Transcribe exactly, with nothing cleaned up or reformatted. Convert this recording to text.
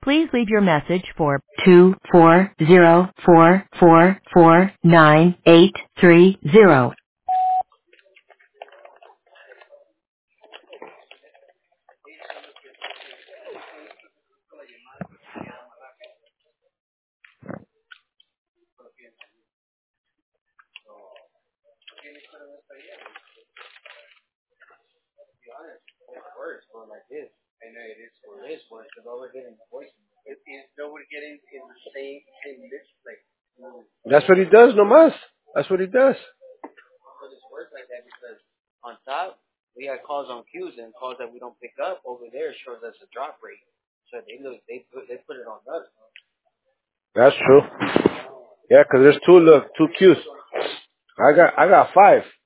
Please leave your message for two four zero four four four nine eight three zero. That's what he does, no más. That's what he does. That's true. Yeah, 'cause there's two look two queues. I got I got five.